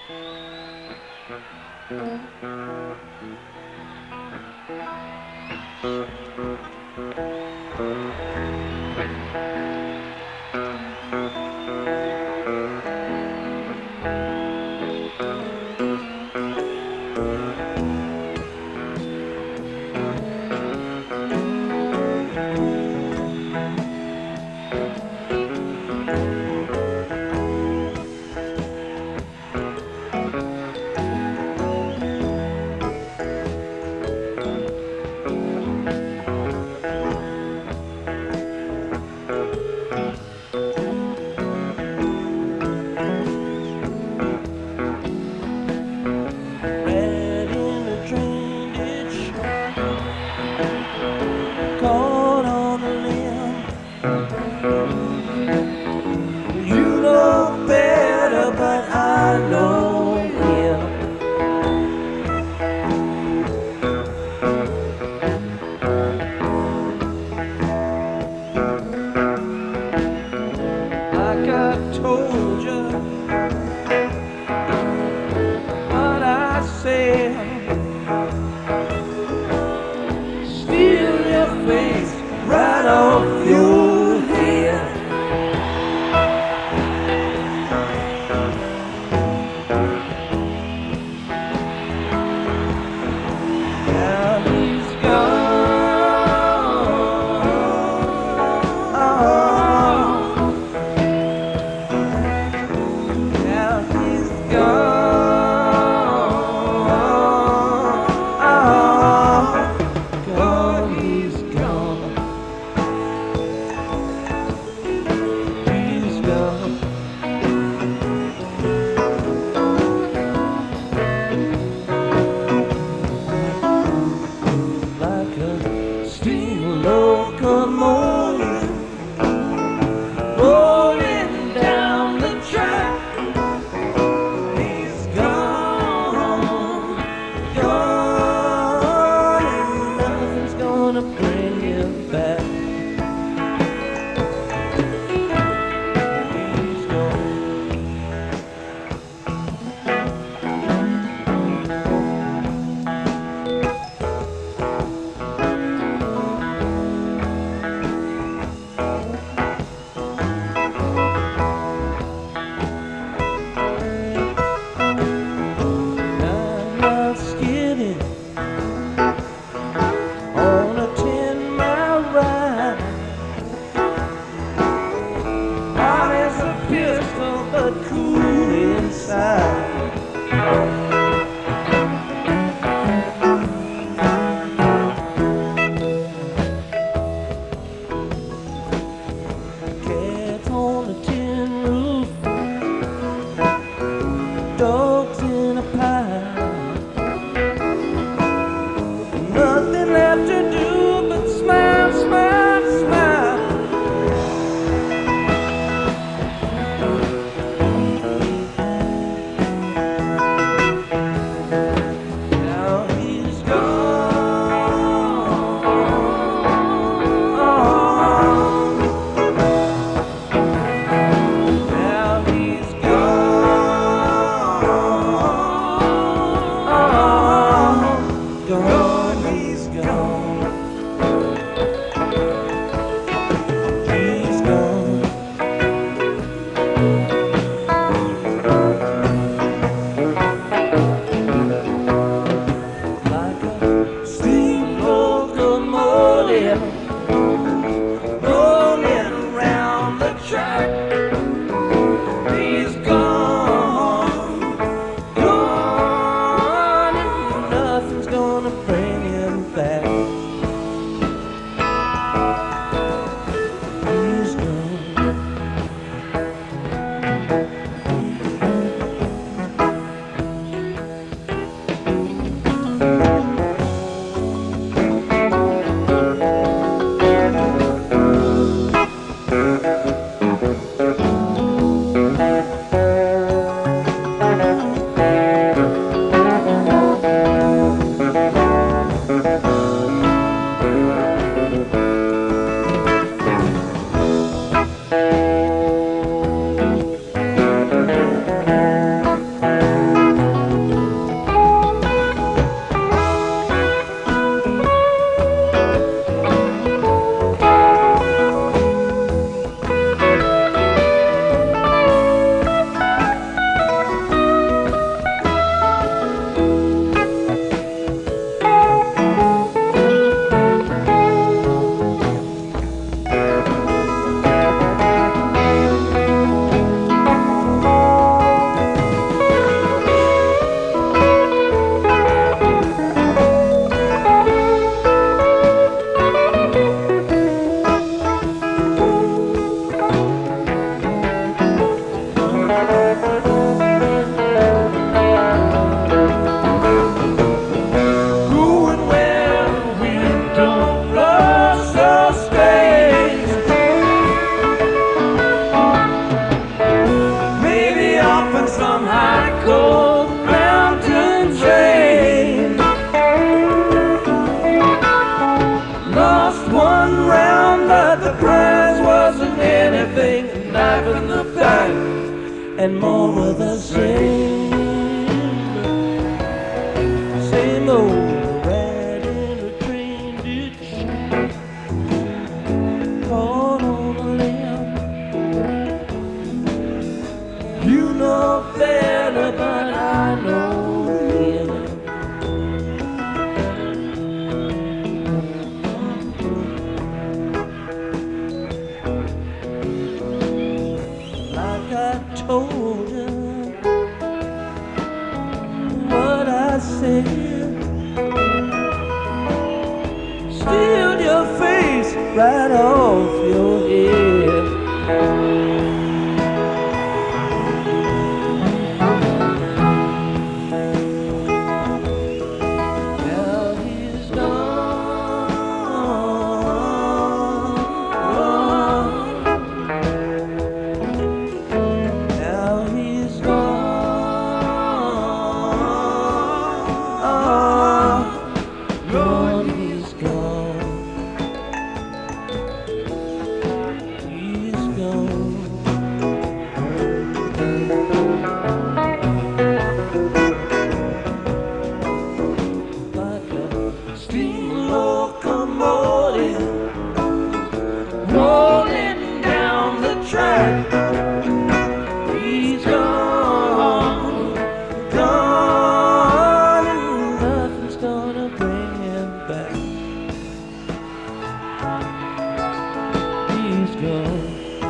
Ran in the drain ditch, caught on a limb. You know better, but I know him. Like I told you what I said, steal your face right off your head. Now he's gone. Going where the wind don't blow, so stays. Maybe off in some high cold mountain chain. Lost one round, but the prize wasn't anything. A knife in the back and more of the same. Same old rat in a train ditch, caught on a limb. You know better, but I know him. Like I told you what I said. Steal your face right off your head. Now he's gone. Now he's gone. Lord, he's gone. He's gone. Like a steam locomotive rolling down the track. He's gone, gone, and nothing's gonna bring him back. He's gone.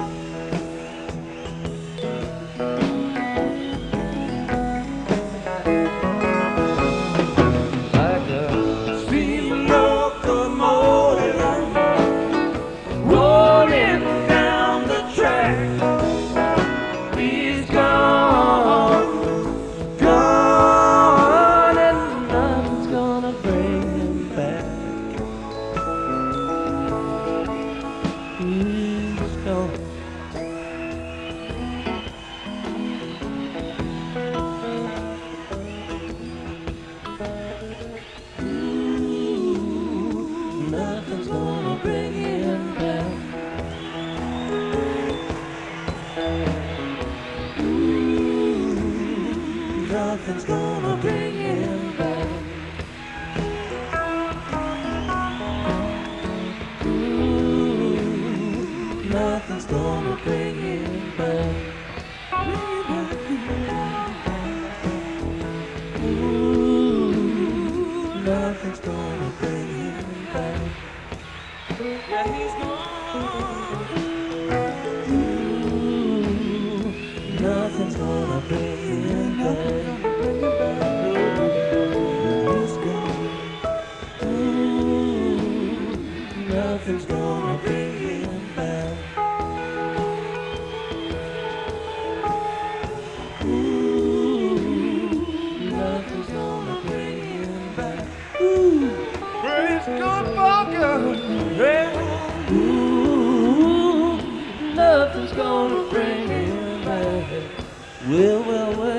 Like a steam locomotive rolling down the track. He's gone, gone, and nothing's gonna bring him back. He's gone. Ooh, nothing's gonna bring him back. Nothing's gonna bring him back. Ooh, nothing's gonna bring him back. Ooh, nothing's gonna bring him back. Yeah, he's gone. Ooh, nothing's gonna bring him back. He's gone. Ooh, nothing's gonna bring him back. Ooh, nothing's gonna bring him back. Ooh, praise God, Parker. Ooh, nothing's gonna bring him back. Well, well, well.